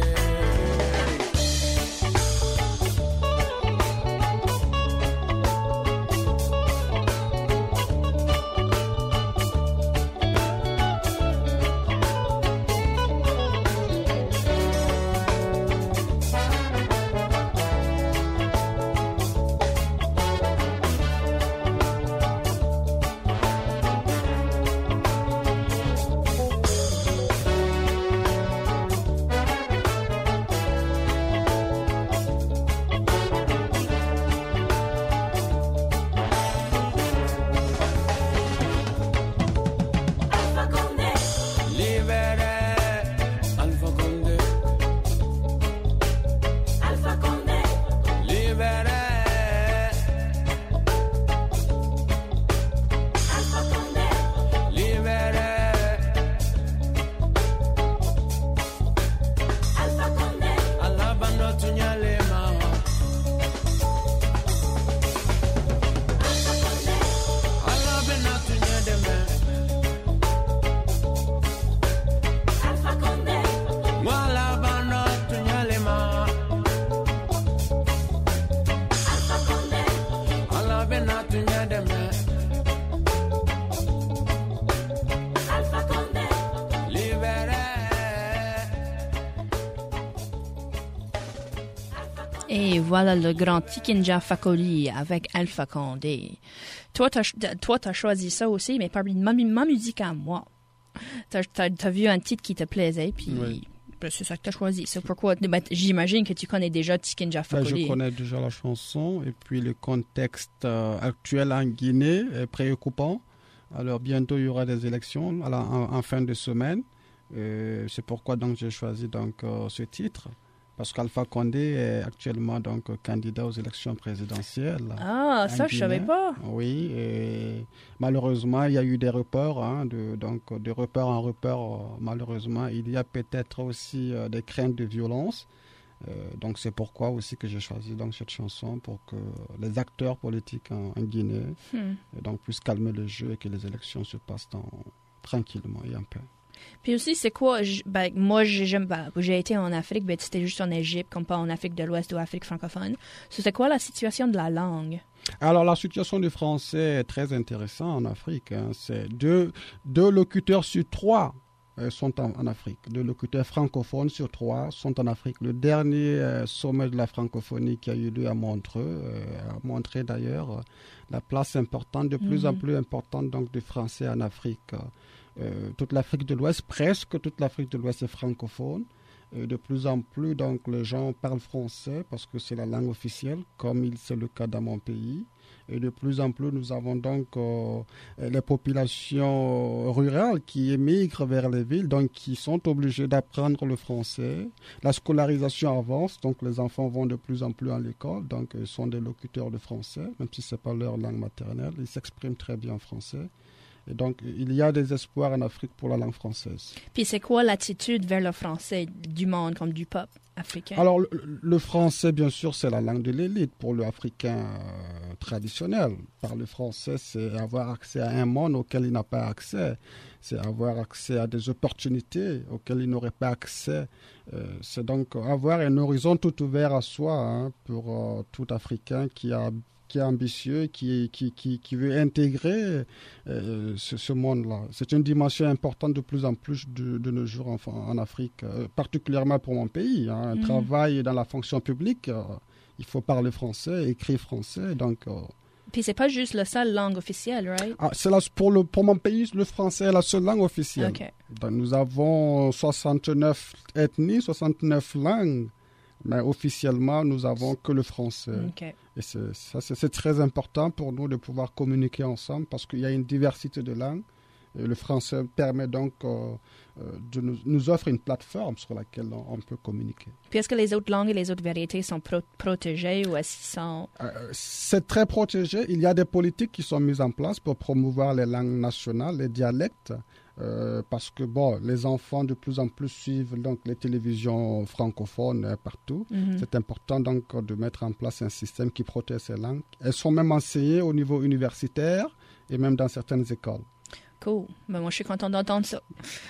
A: Et voilà le grand Tikinja Fakoli avec Alpha Condé. Toi, t'as, toi, t'as choisi ça aussi, mais parmi ma, ma musique à moi. T'as, t'as, t'as vu un titre qui te plaisait, puis
B: Oui.
A: ben, c'est ça que t'as choisi. C'est pourquoi, ben, j'imagine que tu connais déjà Tikinja
B: Ben,
A: Fakoli.
B: je connais déjà la chanson et puis le contexte euh, actuel en Guinée est préoccupant. Alors bientôt il y aura des élections à la, en, en fin de semaine. Euh, c'est pourquoi donc j'ai choisi donc euh, ce titre. Parce qu'Alpha Condé est actuellement donc candidat aux élections présidentielles.
A: Ah,
B: en
A: ça, je
B: Guinée.
A: savais pas.
B: Oui, et malheureusement, il y a eu des reports, hein, de, donc de report en report. Malheureusement, il y a peut-être aussi euh, des craintes de violence. Euh, donc c'est pourquoi aussi que j'ai choisi donc cette chanson pour que les acteurs politiques en, en Guinée
A: Hmm.
B: euh, donc puissent calmer le jeu et que les élections se passent dans, tranquillement et en paix.
A: Puis aussi, c'est quoi? j- Ben, moi, j'ai, j'aime, ben, j'ai été en Afrique, ben, c'était juste en Égypte, comme pas en Afrique de l'Ouest ou Afrique francophone. C'était quoi la situation de la langue?
B: Alors la situation du français est très intéressante en Afrique. Hein. C'est deux, deux locuteurs sur trois euh, sont en, en Afrique. Deux locuteurs francophones sur trois sont en Afrique. Le dernier euh, sommet de la francophonie qui a eu lieu à Montreux euh, a montré d'ailleurs euh, la place importante, de plus en
A: Mhm.
B: plus importante donc du français en Afrique. Euh, toute l'Afrique de l'Ouest, presque toute l'Afrique de l'Ouest est francophone. Euh, de plus en plus, donc, les gens parlent français parce que c'est la langue officielle, comme il, c'est le cas dans mon pays. Et de plus en plus, nous avons donc euh, les populations rurales qui émigrent vers les villes, donc qui sont obligées d'apprendre le français. La scolarisation avance, donc les enfants vont de plus en plus à l'école, donc ils sont des locuteurs de français, même si ce n'est pas leur langue maternelle. Ils s'expriment très bien en français. Et donc, il y a des espoirs en Afrique pour la langue française.
A: Puis c'est quoi l'attitude vers le français du monde, comme du peuple africain?
B: Alors, le, le français, bien sûr, c'est la langue de l'élite pour l'Africain euh, traditionnel. Parler français, c'est avoir accès à un monde auquel il n'a pas accès. C'est avoir accès à des opportunités auxquelles il n'aurait pas accès. Euh, c'est donc avoir un horizon tout ouvert à soi, hein, pour euh, tout Africain qui a qui est ambitieux, qui, qui, qui, qui veut intégrer euh, ce, ce monde-là. C'est une dimension importante de plus en plus de, de nos jours en, en Afrique, euh, particulièrement pour mon pays. Hein. Un
A: Mhm.
B: travail dans la fonction publique, euh, il faut parler français, écrire français. Donc, euh,
A: Puis c'est pas juste la seule langue officielle, right?
B: ah, c'est la, pour, le, pour mon pays, le français est la seule langue officielle.
A: OK.
B: Donc, nous avons soixante-neuf ethnies, soixante-neuf langues, mais officiellement, nous n'avons que le français.
A: OK.
B: Et c'est, ça, c'est, c'est très important pour nous de pouvoir communiquer ensemble parce qu'il y a une diversité de langues. Et le français permet donc euh, euh, de nous, nous offre une plateforme sur laquelle on, on peut communiquer.
A: Puis est-ce que les autres langues et les autres variétés sont pro- protégées ou est-ce qu'ils sont...
B: Euh, c'est très protégé. Il y a des politiques qui sont mises en place pour promouvoir les langues nationales, les dialectes. Euh, parce que bon, les enfants de plus en plus suivent donc les télévisions francophones euh, partout.
A: Mhm.
B: C'est important donc de mettre en place un système qui protège ces langues. Elles sont même enseignées au niveau universitaire et même dans certaines écoles.
A: Cool. Ben, moi, je suis contente d'entendre ça.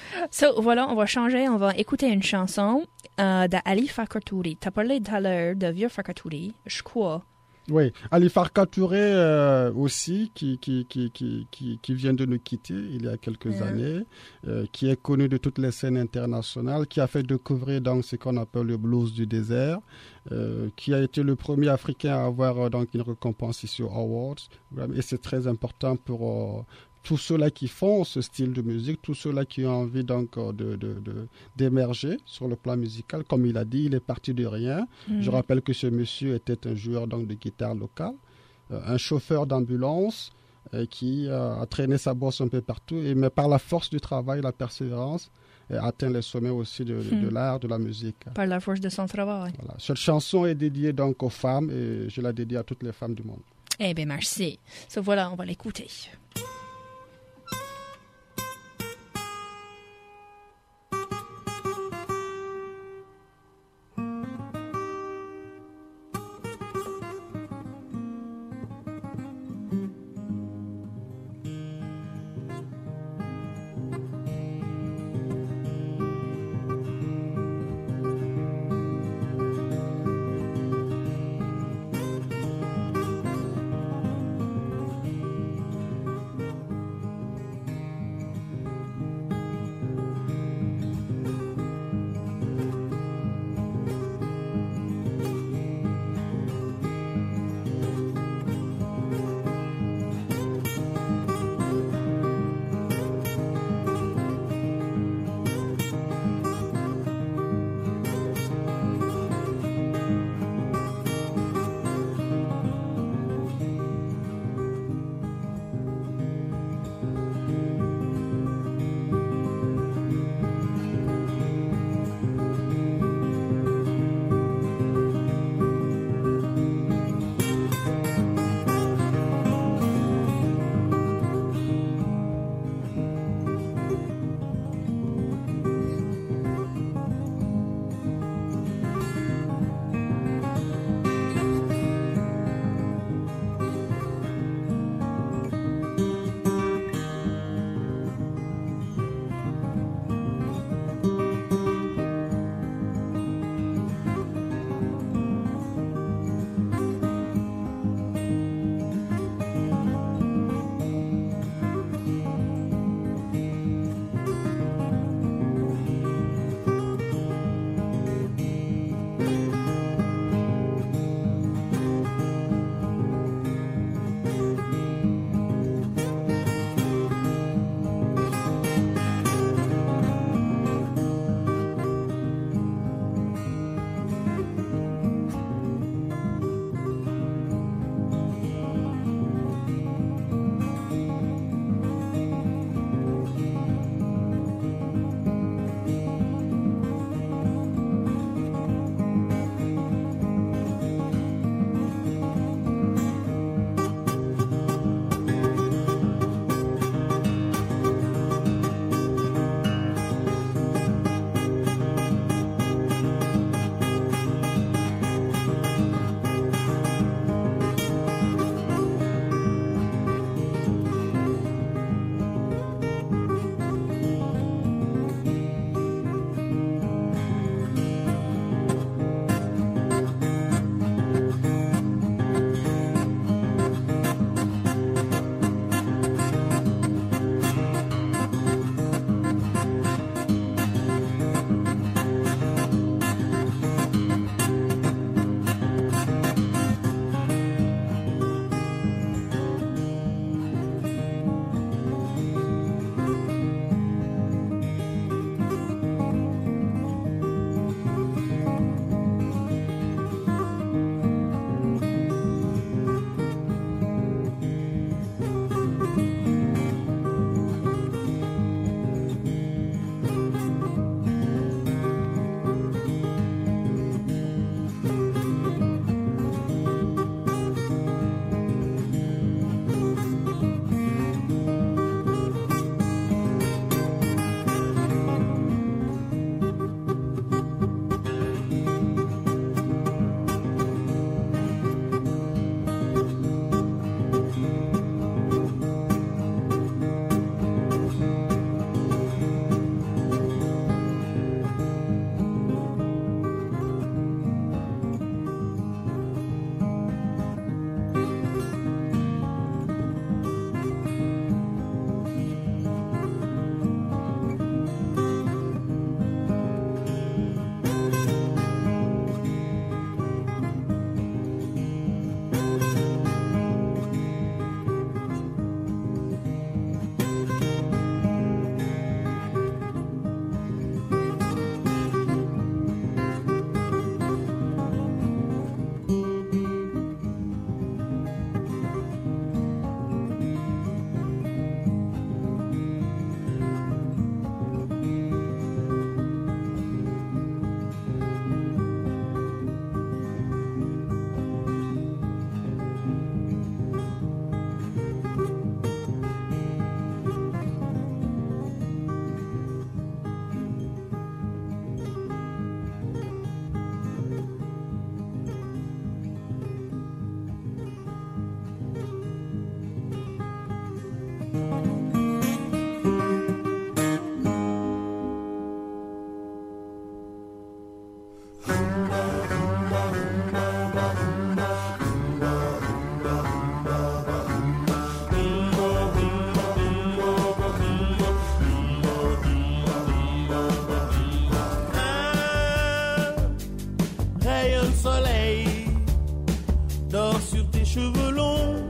A: So, voilà, on va changer. On va écouter une chanson euh, d'Ali Farka Touré. Tu as parlé tout à l'heure de Vieux Farka Touré, je crois.
B: Oui, Ali Farka Touré euh, aussi, qui, qui, qui, qui, qui, qui vient de nous quitter il y a quelques
A: Mhm.
B: années, euh, qui est connu de toutes les scènes internationales, qui a fait découvrir donc ce qu'on appelle le blues du désert, euh, qui a été le premier Africain à avoir euh, donc une récompense ici aux Awards. Et c'est très important pour euh, tous ceux-là qui font ce style de musique, tous ceux-là qui ont envie donc euh, de, de, de, d'émerger sur le plan musical. Comme il a dit, il est parti de rien.
A: Mhm.
B: Je rappelle que ce monsieur était un joueur donc, de guitare local, euh, un chauffeur d'ambulance euh, qui euh, a traîné sa bosse un peu partout, et, mais par la force du travail, la persévérance, a atteint les sommets aussi de, de, de
A: Hmm.
B: l'art, de la musique.
A: Par la force de son travail.
B: Voilà. Cette chanson est dédiée donc aux femmes et je la dédie à toutes les femmes du monde.
A: Eh bien, merci. So, voilà, on va l'écouter.
F: dort sur tes cheveux longs,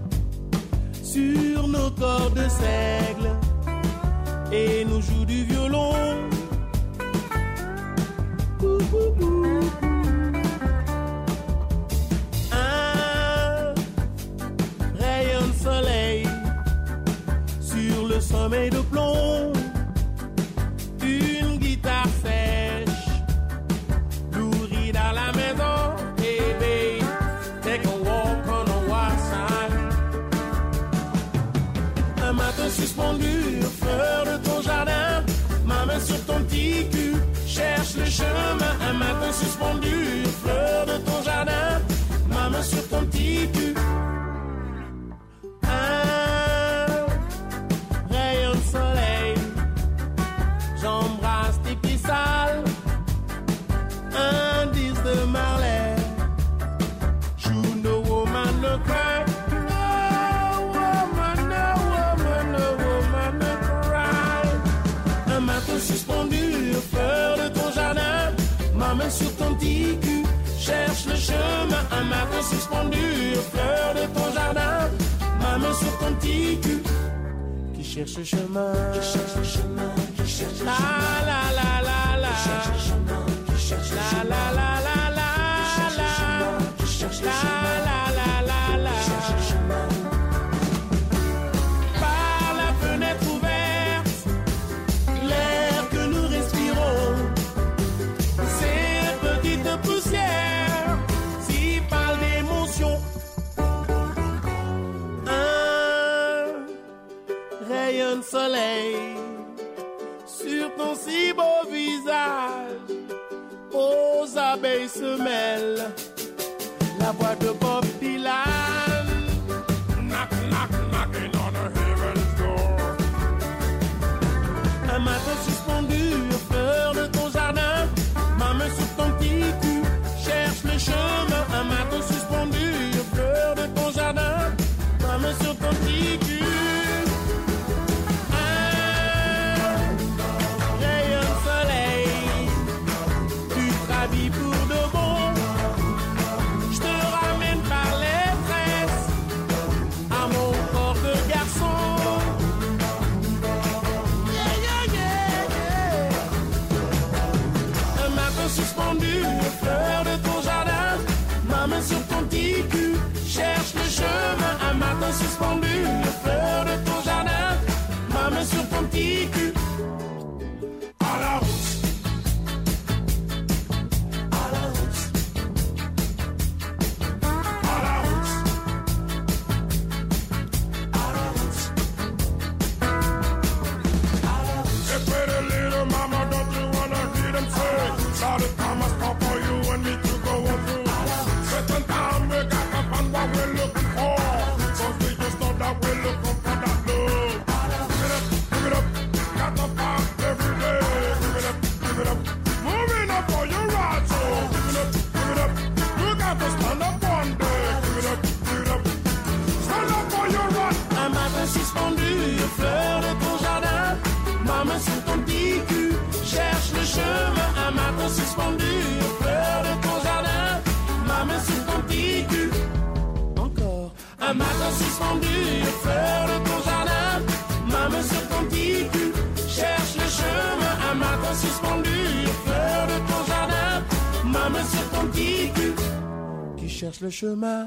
F: sur nos corps de seigle, et nous joue du violon. Ouh, ouh, ouh. Un rayon de soleil sur le sommeil de plomb, une guitare sèche nourrie dans la maison. Hey babe, take a walk on the wild side. Un matin suspendu aux fleurs de ton jardin, ma main sur ton petit cul cherche le chemin. Un matin suspendu aux fleurs de ton jardin, ma main sur ton petit cul. Un rayon de soleil, j'embrasse tes pieds sales. Un disque de Marley, you no woman no cry. No woman, no woman, no woman no cry. Un matin suspendu aux fleurs de ton jardin, ma main sur ton petit cul cherche le chemin. Un matin suspendu aux fleurs de ton jardin, ma main sur ton petit cul qui cherche le chemin, qui cherche le chemin, qui cherche le chemin. La la la la la, qui cherche le chemin, qui cherche le chemin. La la la la la, qui cherche le chemin, qui cherche le chemin. La la la la la, qui cherche le chemin. Par la fenêtre ouverte, l'air que nous respirons, ces petites poussières s'y parlent d'émotion. Un rayon de soleil sur ton si beau visage, aux abeilles se mêle la voix de Bob Dylan. Knock, knock, knocking on the heaven's door. Un matin suspendu aux fleurs de ton jardin, ma main sur ton petit cul cherche le chemin. Un matin suspendu aux fleurs de ton jardin, ma main sur ton petit cul. Pour de bon, je te ramène par les tresses à mon corps de garçon. Yeah, yeah, yeah, yeah. Un matin suspendu aux fleurs de ton jardin, ma main sur ton petit cul cherche le chemin. Un matin suspendu aux fleurs de ton jardin, ma main sur ton petit cul. À la route. Suspendu aux fleurs de ton jardin, ma main sur ton petit cul. Encore un matin suspendu aux fleurs de ton jardin, ma main sur ton petit cul cherche le chemin. Un matin suspendu aux fleurs de ton jardin, ma main sur ton petit cul qui cherche le chemin.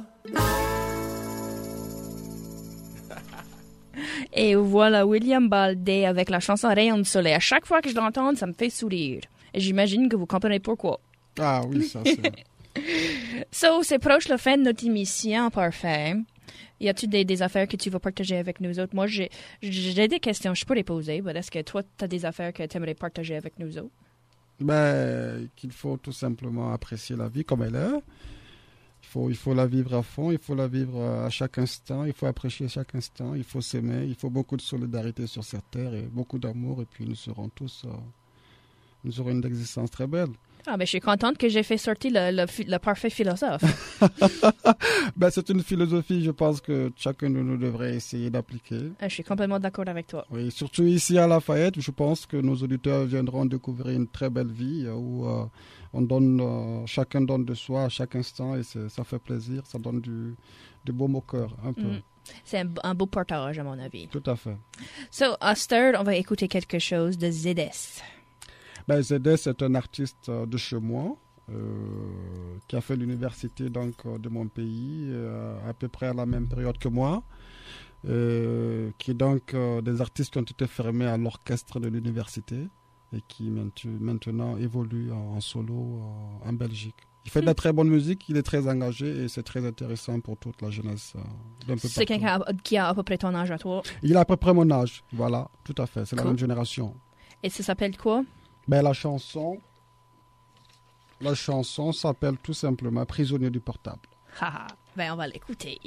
A: Et voilà William Baldé avec la chanson Rayon de soleil. À chaque fois que je l'entends, ça me fait sourire. Et j'imagine que vous comprenez pourquoi.
B: Ah oui, ça c'est...
A: So, c'est proche la fin de notre émission, parfait. Y a-t-il des, des affaires que tu veux partager avec nous autres? Moi, j'ai, j'ai des questions, je peux les poser, mais est-ce que toi, tu as des affaires que tu aimerais partager avec nous autres?
B: Ben, qu'il faut tout simplement apprécier la vie comme elle est. Il faut, il faut la vivre à fond, il faut la vivre à chaque instant, il faut apprécier chaque instant, il faut s'aimer, il faut beaucoup de solidarité sur cette terre et beaucoup d'amour, et puis nous serons tous... Euh, nous aurons une existence très belle.
A: Ah, ben, je suis contente que j'ai fait sortir le, le, le parfait philosophe.
B: Ben, c'est une philosophie, je pense, que chacun de nous devrait essayer d'appliquer.
A: Je suis complètement d'accord avec toi.
B: Oui, surtout ici à Lafayette, je pense que nos auditeurs viendront découvrir une très belle vie où euh, on donne, euh, chacun donne de soi à chaque instant et ça fait plaisir, ça donne du, du baume au cœur, un peu.
A: Mm. C'est un, un beau partage, à mon avis.
B: Tout à fait.
A: So, à Sterd, on va écouter quelque chose de Zedès.
B: Ben, Zedès est un artiste de chez moi, euh, qui a fait l'université donc, de mon pays, euh, à peu près à la même période que moi, euh, qui est donc euh, des artistes qui ont été formés à l'orchestre de l'université et qui maintenant évoluent en, en solo euh, en Belgique. Il fait de la très bonne musique, il est très engagé et c'est très intéressant pour toute la jeunesse euh, d'un peu
A: C'est
B: partout.
A: quelqu'un qui a à peu près ton âge à toi?
B: Il a à peu près mon âge, voilà, tout à fait, c'est
A: Cool.
B: la même génération.
A: Et ça s'appelle quoi?
B: Ben, la chanson, la chanson s'appelle tout simplement Prisonnier du portable.
A: Haha, ben on va l'écouter.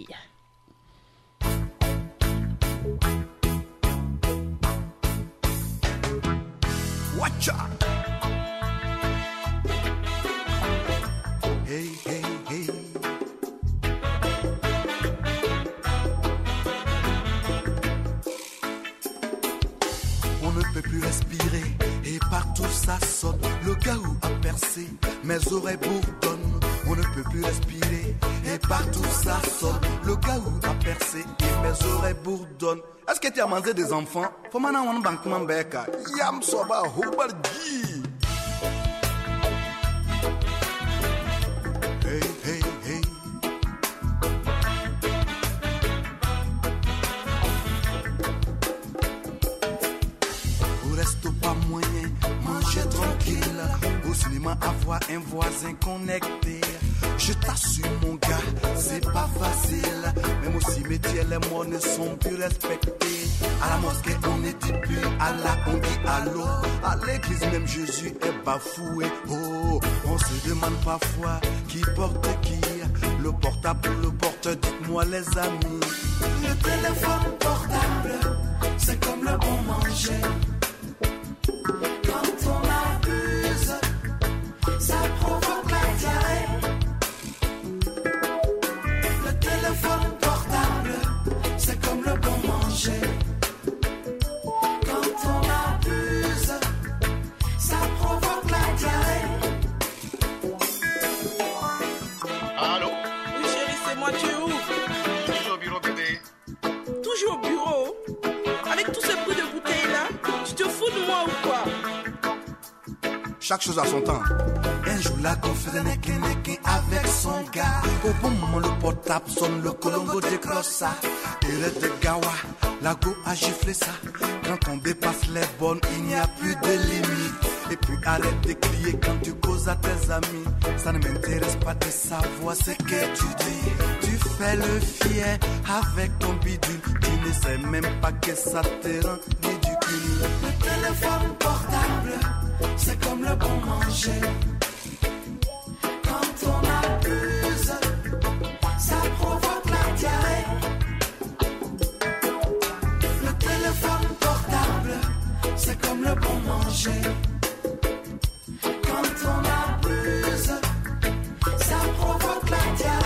C: Watch out! Hey, hey, hey. On ne peut plus respirer et partout ça sonne. Le Gaou a percé, mes oreilles bourdonnent. On ne peut plus respirer et partout ça sonne. Le Gaou a percé et mes oreilles bourdonnent. Est-ce que tu as mangé des enfants? Faut maintenant on banque mambeka. Yam soba hobargi. Hey, hey, hey. Au resto pas moyen, manger tranquille. Au cinéma avoir un voisin connecté. Je t'assure mon gars, c'est pas facile. Même au cimetière, les morts ne sont plus respectés. À la mosquée, on ne dit plus Allah, on dit allô. À l'église, même Jésus est bafoué. Oh, on se demande parfois qui porte qui. Le portable ou le porteur, dites-moi les amis. Le téléphone portable, c'est comme le bon manger. Quand on abuse, ça provoque la diarrhée. Le téléphone portable, c'est comme le bon manger. Quand on abuse, ça provoque la diarrhée.
F: Allô? Oui, chérie, c'est moi, tu es où? Toujours au bureau, bébé. Toujours au bureau? Avec tous ces bruits de bouteilles-là, tu te fous de moi ou quoi?
C: Chaque chose a son temps. Un jour, la go faisait neke neke avec son gars. Au bon moment, le portable sonne, le colombo décroche ça. Il est de Gawa, la go a giflé ça. Quand on dépasse les bornes, il n'y a plus de limite. Et puis arrête de crier quand tu causes à tes amis. Ça ne m'intéresse pas de savoir ce que tu dis. Tu fais le fier avec ton bidule. Tu ne sais même pas que ça te rend ridicule. Le téléphone portable, c'est comme le bon manger. Quand on abuse, ça provoque la diarrhée. Le téléphone portable, c'est comme le bon manger. Quand on abuse, ça provoque la diarrhée.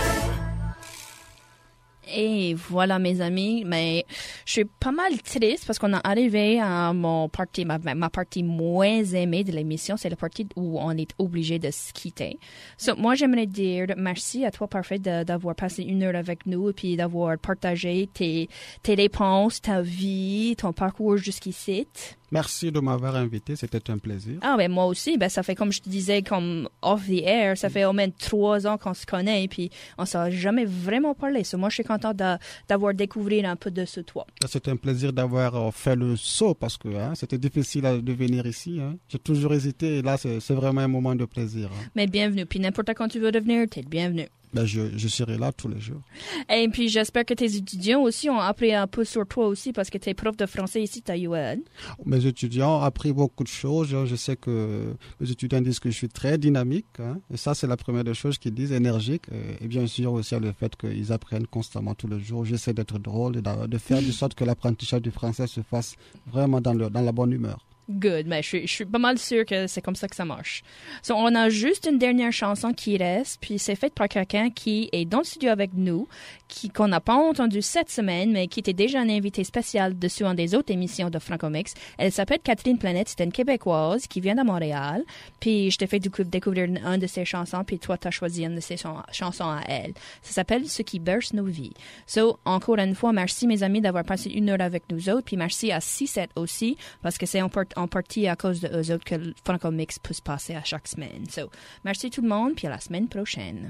A: Et voilà, mes amis, mais je suis pas mal triste parce qu'on est arrivé à mon partie, ma, ma partie moins aimée de l'émission, c'est la partie où on est obligé de se quitter. So, moi, j'aimerais dire merci à toi, Parfait, de, d'avoir passé une heure avec nous et puis d'avoir partagé tes, tes réponses, ta vie, ton parcours jusqu'ici.
B: Merci de m'avoir invité, c'était un plaisir.
A: Ah, ben moi aussi, ben ça fait comme je te disais, comme off the air, ça fait au moins trois ans qu'on se connaît et puis on s'est jamais vraiment parlé. So, moi, je suis contente de, d'avoir découvert un peu de ce toi.
B: C'était un plaisir d'avoir fait le saut parce que hein, c'était difficile de venir ici. Hein. J'ai toujours hésité et là, c'est, c'est vraiment un moment de plaisir. Hein.
A: Mais bienvenue. Puis n'importe quand tu veux revenir, t'es le bienvenu.
B: Ben, je, je serai là tous les jours.
A: Et puis j'espère que tes étudiants aussi ont appris un peu sur toi aussi parce que t'es prof de français ici à U N.
B: Mes étudiants ont appris beaucoup de choses. Je sais que mes étudiants disent que je suis très dynamique. Hein, et ça, c'est la première des choses qu'ils disent, énergique. Et, et bien sûr aussi le fait qu'ils apprennent constamment tous les jours. J'essaie d'être drôle et de, de faire de sorte que l'apprentissage du français se fasse vraiment dans, le, dans la bonne humeur.
A: Good, mais je suis, je suis pas mal sûre que c'est comme ça que ça marche. So, on a juste une dernière chanson qui reste, puis c'est faite par quelqu'un qui est dans le studio avec nous, qui qu'on n'a pas entendu cette semaine, mais qui était déjà un invité spécial dessus en des autres émissions de Franco-Mix. Elle s'appelle Catherine Planète, c'est une Québécoise qui vient de Montréal, puis je t'ai fait découvrir une, une de ses chansons, puis toi, t'as choisi une de ses ch- chansons à elle. Ça s'appelle « Ce qui berce nos vies ». So, encore une fois, merci mes amis d'avoir passé une heure avec nous autres, puis merci à six sept aussi, parce que c'est en, part, en partie à cause de eux autres que le Franco-Mix peut se passer à chaque semaine. So, merci tout le monde, puis à la semaine prochaine.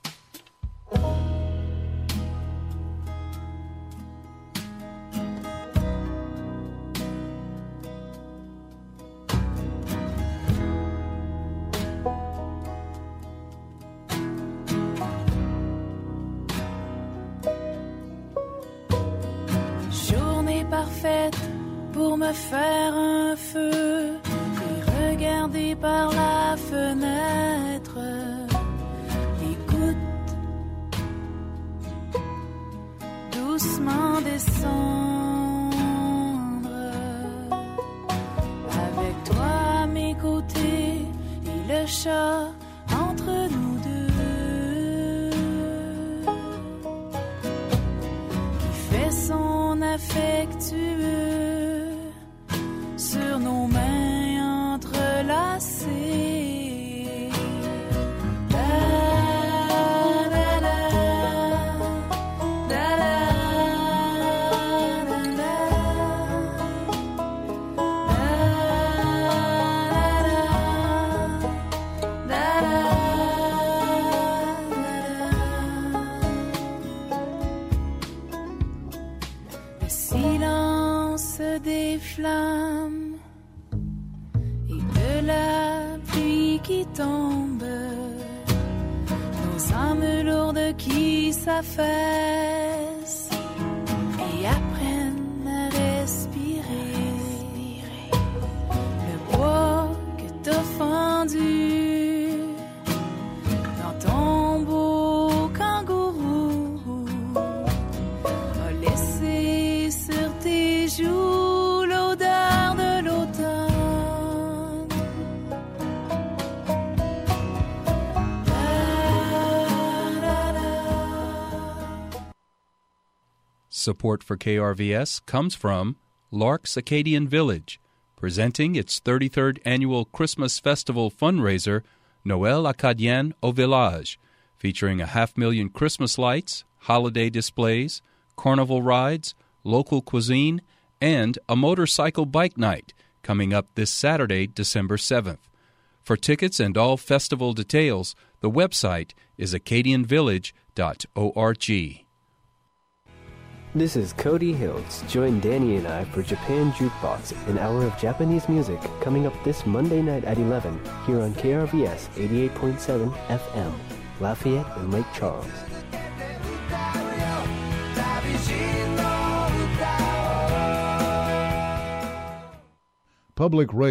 K: Journée parfaite pour me faire un feu et regarder par la fenêtre les gouttes doucement descendre. Avec toi à mes côtés et le chat entre nous deux qui fait son affectueux sur nos mains entrelacées. Da, da, da, da, da, da, da, da, da, da. Le silence des flammes et de la pluie qui tombe, nos âmes lourdes qui s'affaissent et apprennent à respirer. Le bois que t'as fendu dans ton beau kangourou a laissé sur tes joues l'odeur de l'automne.
L: Support for K R V S comes from Lark's Acadian Village, presenting its thirty-third annual Christmas Festival fundraiser, Noël Acadien au Village, featuring a half million Christmas lights, holiday displays, carnival rides, local cuisine, and a motorcycle bike night coming up this Saturday, December seventh. For tickets and all festival details, the website is acadian village dot org.
M: This is Cody Hills. Join Danny and I for Japan Jukebox, an hour of Japanese music coming up this Monday night at eleven here on K R V S eighty-eight point seven F M, Lafayette and Lake Charles.
N: Public radio.